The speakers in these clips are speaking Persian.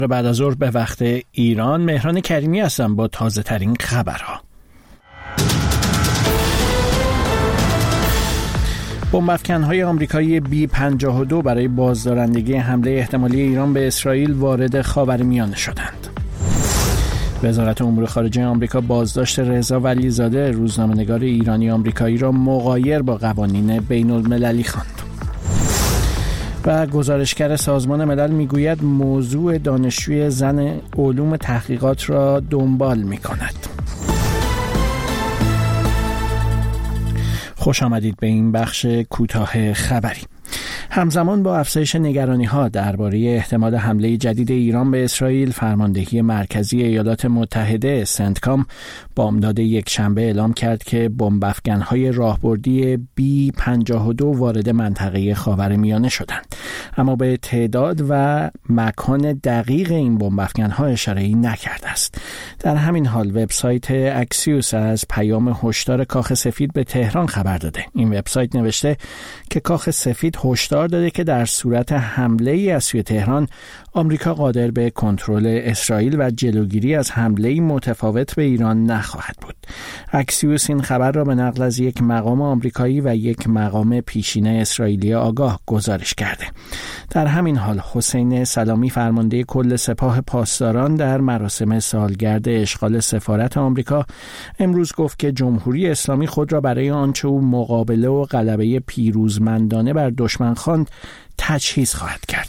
بعد از ظهر به وقت ایران. مهران کریمی هستم با تازه ترین خبرها. بمب‌افکن‌های آمریکایی B-52 برای بازدارندگی حمله احتمالی ایران به اسرائیل وارد خاورمیانه شدند. وزارت امور خارجه آمریکا بازداشت رضا ولیزاده، روزنامه‌نگار ایرانی آمریکایی را مغایر با قوانین بین‌المللی خواند. و گزارشگر سازمان ملل میگوید موضوع دانشجوی زن علوم تحقیقات را دنبال می‌کند. خوش آمدید به این بخش کوتاه خبری. همزمان با افزایش نگرانی‌ها درباره احتمال حمله جدید ایران به اسرائیل، فرماندهی مرکزی ایالات متحده سنتکام بامداد یکشنبه اعلام کرد که بمب‌افکن‌های راهبردی B-52 وارد منطقه خاورمیانه شدند، اما به تعداد و مکان دقیق این بمب‌افکن‌ها اشاره‌ای نکرده است. در همین حال وبسایت اکسیوس از پیام هشدار کاخ سفید به تهران خبر داده. این وبسایت نوشته که کاخ سفید هشدار داده که در صورت حمله‌ای از سوی تهران، آمریکا قادر به کنترل اسرائیل و جلوگیری از حمله‌ای متفاوت به ایران نخواهد بود. اکسیوس این خبر را به نقل از یک مقام آمریکایی و یک مقام پیشین اسرائیلی آگاه گزارش کرده. در همین حال حسین سلامی، فرمانده کل سپاه پاسداران، در مراسم سالگرد اشغال سفارت آمریکا امروز گفت که جمهوری اسلامی خود را برای آنچه او مقابله و غلبه پیروزمندانه بر دشمن خواند تجهیز خواهد کرد.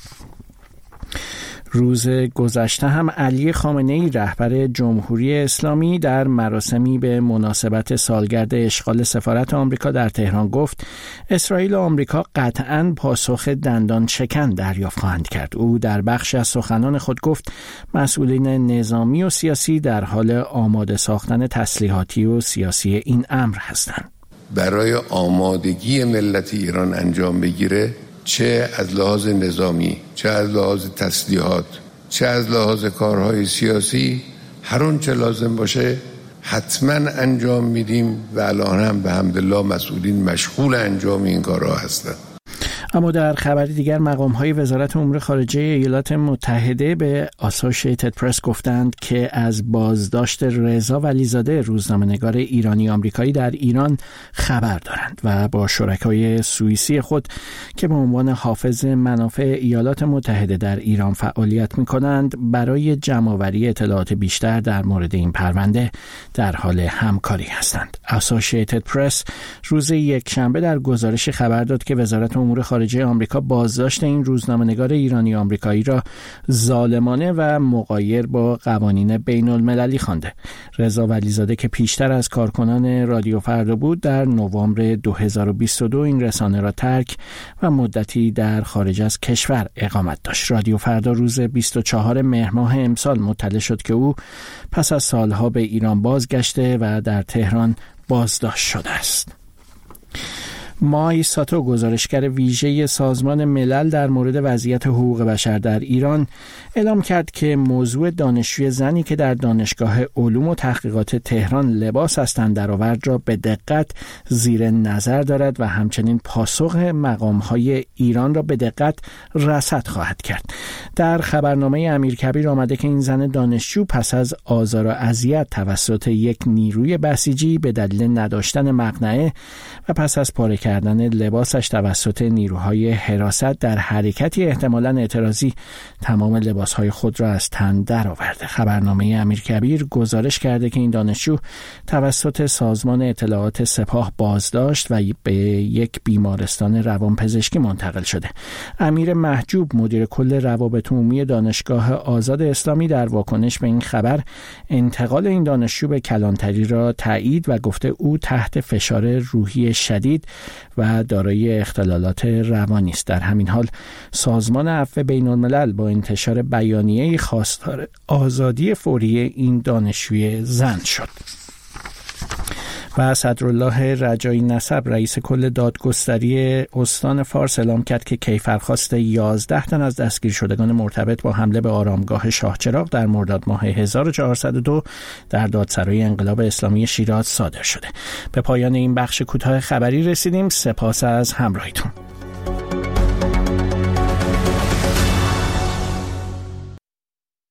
روز گذشته هم علی خامنه‌ای، رهبر جمهوری اسلامی، در مراسمی به مناسبت سالگرد اشغال سفارت آمریکا در تهران گفت اسرائیل و آمریکا قطعاً پاسخ دندان شکن دریافت خواهند کرد. او در بخشی از سخنان خود گفت مسئولین نظامی و سیاسی در حال آماده ساختن تسلیحاتی و سیاسی این امر هستند. برای آمادگی ملت ایران انجام بگیره، چه از لحاظ نظامی، چه از لحاظ تسلیحات، چه از لحاظ کارهای سیاسی، هر اون چه لازم باشه حتما انجام میدیم و الان هم به حمدالله مسئولین مشغول انجام این کارها هستند. اما در خبری دیگر، مقام‌های وزارت امور خارجه ایالات متحده به آسوشیتد پرس گفتند که از بازداشت رضا ولیزاده، روزنامه‌نگار ایرانی آمریکایی، در ایران خبر دارند و با شرکای سوئیسی خود که به عنوان حافظ منافع ایالات متحده در ایران فعالیت می‌کنند برای جمع‌آوری اطلاعات بیشتر در مورد این پرونده در حال همکاری هستند. آسوشیتد پرس روز یکشنبه در گزارشی خبر داد که وزارت امور خارجه آمریکا بازداشت این روزنامه‌نگار ایرانی آمریکایی را ظالمانه و مغایر با قوانین بین‌المللی خوانده. رضا ولیزاده که پیشتر از کارکنان رادیو فردا بود، در نوامبر 2022 این رسانه را ترک و مدتی در خارج از کشور اقامت داشت. رادیو فردا روز 24 مهر ماه امسال مطلع شد که او پس از سالها به ایران بازگشته و در تهران بازداشت شده است. مای ساتو، گزارشگر ویژه سازمان ملل در مورد وضعیت حقوق بشر در ایران، اعلام کرد که موضوع دانشجوی زنی که در دانشگاه علوم و تحقیقات تهران لباس از تن درآورد را به دقت زیر نظر دارد و همچنین پاسخ مقام‌های ایران را به دقت رصد خواهد کرد. در خبرنامه امیرکبیر آمده که این زن دانشجو پس از آزار و اذیت توسط یک نیروی بسیجی به دلیل نداشتن مقنعه و پس از پاره کردن لباسش توسط نیروهای حراست در حرکتی احتمالاً اعتراضی تمام لباسهای خود را از تن درآورده. خبرنامه امیرکبیر گزارش کرده که این دانشجو توسط سازمان اطلاعات سپاه بازداشت و به یک بیمارستان روانپزشکی منتقل شده. امیر محجوب، مدیر کل روابط عمومی دانشگاه آزاد اسلامی، در واکنش به این خبر انتقال این دانشجو به کلانتری را تایید و گفته او تحت فشار روحی شدید و دارای اختلالات روانی است. در همین حال سازمان عفو بین‌الملل با انتشار بیانیه‌ای خواستار آزادی فوری این دانشجوی زن شد. و صدرالله رجایی نسب، رئیس کل دادگستری استان فارس، اعلام کرد که کیفرخواست 11 تن از دستگیر شدگان مرتبط با حمله به آرامگاه شاهچراغ در مرداد ماه 1402 در دادسرای انقلاب اسلامی شیراز صادر شده. به پایان این بخش کوتاه خبری رسیدیم. سپاس از همراهیتون.